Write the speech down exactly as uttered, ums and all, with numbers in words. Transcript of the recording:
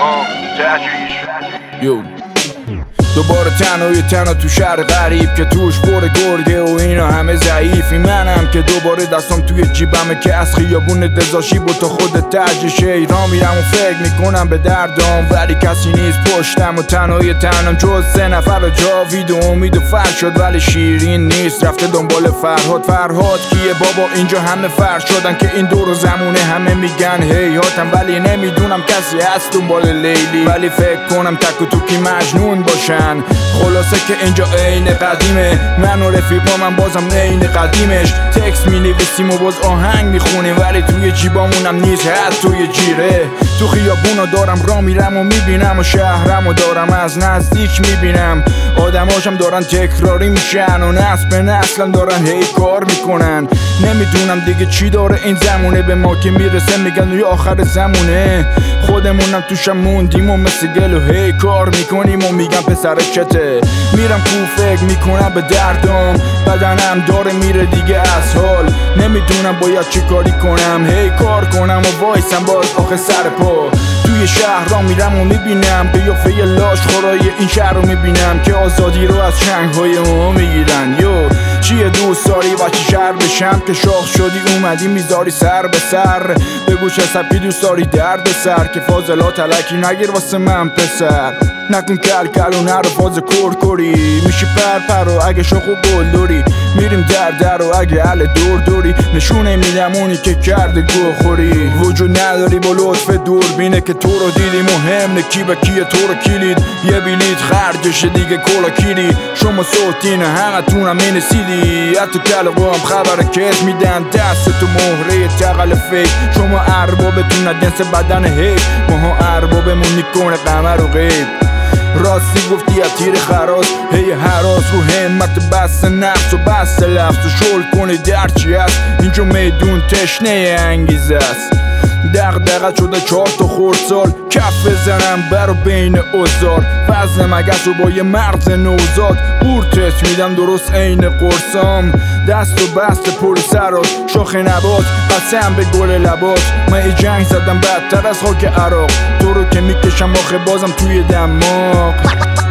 یو دوباره تنهای تنها تو شهر غریب که توش پر گرگه و اینا همه ضعیفی. منم که دوباره دستم توی جیبمه که از خیابون دزاشی با تو خودت ترجیح شیران میرم و فکر میکنم به دردام، ولی کسی نیست پشتم و تنهای تنم جز سه نفر و جاوید و امید و فرشاد. ولی شیرین نیست رفته دنبال فرهاد. فرهاد کیه بابا؟ اینجا همه فرد شدن که این دور و زمونه همه میگن هیهاتم، ولی نمیدونم کسی هست دنبال لیلی. ولی فکر کنم تک و توکی مجنون باشن. خلاصه که اینجا عین قدیمه، من و رفیقا من بازم عین قدیمش. تکس می نویسیم و باز آهنگ میخونیم، ولی توی جیبامونم نیست حتی توی جیره. تو خیابونا دارم راه میرم و میبینم و شهرمو دارم از نزدیک میبینم. آدماشم دارن تکراری میشن و نسل به نسلم دارن هی کار میکنن. نمیدونم دیگه چی داره این زمونه به ما که میرسه میگن یا آخر زمونه. خودمونم توشم موندیم و مثل گل و هی کار میکنیم و میگم پسر چته. میرم کو فکر میکنم به دردم، بدنم داره میره دیگه از حال. نمیدونم باید چی کاری کنم، هی کار کنم و وایسم باز آخه سر پا. توی شهر را میرم و میبینم قیافه لاش خورای این شهر رو میبینم که آزادی رو از چنگهای ما میگیرن. یو چیه دوست داری و چی شهر بشم که شاخ شدی اومدی میذاری سر به سر. بگو چه سبکی دوست داری درد سر که فاضلات علکی نگیر واسه من پسر. نکن کل کل و نرو فاز کرکری میشی پر پر و اگه شخ و گل داری. میریم در در و اگه عل دور دوری نشونه میدم اونی که کرده گو خوری. وجود نداری با لطف دوربینه که تو رو دیدی مهم نه کی به کیه تو رو کلید. یه بلیط خرجشه دیگه کلا کیری. شما صوتین همه تونم اینسیدی حتی کلقو هم خبر کس میدن دست تو مهره تقل فیک. شما اربابتون جنس بدن هی ماها اربابمون میکنه قمر و غیب. راستی گفتی یا تیر خراس هی حراس رو همت بس نفس و بس لفظ و شل کنی درچی هست. اینجا میدون تشنه انگیزه است. دغدغه شده چهار تا خردسال کف بزنم برو بین اوزار. وزن مگس رو با یه مرز نوزاد بور تست میدم درست عین قرصام. دست و بست پر سرات شاخ نبات قسم به گل لبات. من ای جنگ زدم بدتر از خاک عراق. تو رو که میکشم آخه بازم توی دماغ.